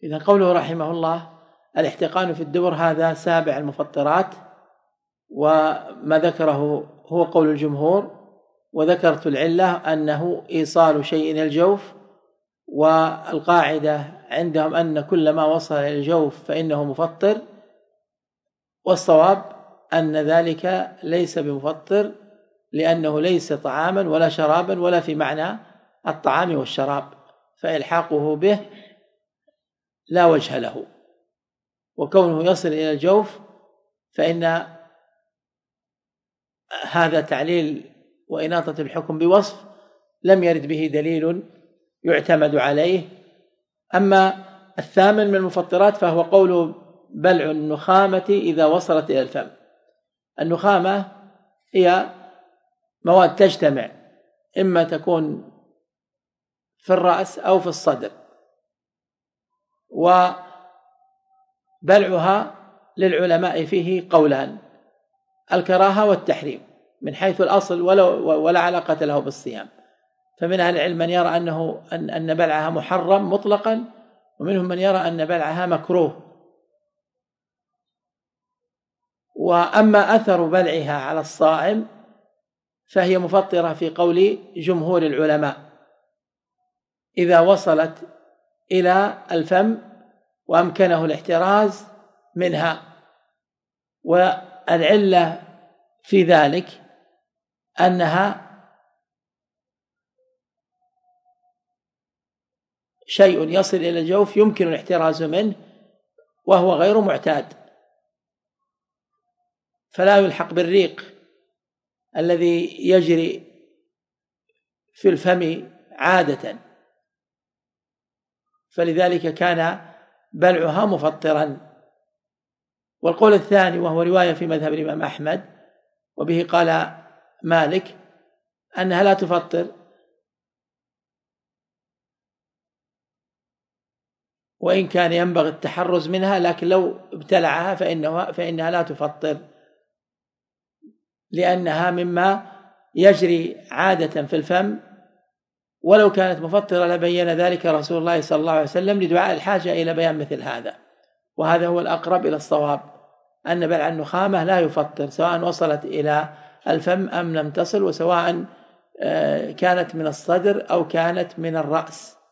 إذا قوله رحمه الله الاحتقان في الدبر هذا سابع المفطرات، وما ذكره هو قول الجمهور، وذكرت العلة أنه إيصال شيء إلى الجوف، والقاعدة عندهم أن كل ما وصل إلى الجوف فإنه مفطر، والصواب أن ذلك ليس بمفطر لأنه ليس طعاما ولا شرابا ولا في معنى الطعام والشراب، فإلحاقه به لا وجه له. وكونه يصل إلى الجوف فإن هذا تعليل وإناطة الحكم بوصف لم يرد به دليل يعتمد عليه. أما الثامن من المفطرات فهو قول بلع النخامة إذا وصلت إلى الفم. النخامة هي مواد تجتمع، إما تكون في الرأس أو في الصدر، وبلعها للعلماء فيه قولان: الكراهة والتحريم من حيث الأصل ولا علاقة له بالصيام. فمن أهل العلم من يرى أن بلعها محرم مطلقا، ومنهم من يرى أن بلعها مكروه. وأما أثر بلعها على الصائم فهي مفطرة في قول جمهور العلماء إذا وصلت إلى الفم وأمكنه الاحتراز منها. والعلة في ذلك أنها شيء يصل إلى الجوف يمكن الاحتراز منه وهو غير معتاد، فلا يلحق بالريق الذي يجري في الفم عادة، فلذلك كان بلعها مفطرا. والقول الثاني وهو رواية في مذهب الإمام أحمد وبه قال مالك أنها لا تفطر، وإن كان ينبغي التحرز منها، لكن لو ابتلعها فإنها لا تفطر، لأنها مما يجري عادة في الفم، ولو كانت مفطرة لبين ذلك رسول الله صلى الله عليه وسلم لدعاء الحاجة إلى بيان مثل هذا. وهذا هو الأقرب إلى الصواب، أن بلع النخامة لا يفطر سواء وصلت إلى الفم أم لم تصل، وسواء كانت من الصدر أو كانت من الرأس.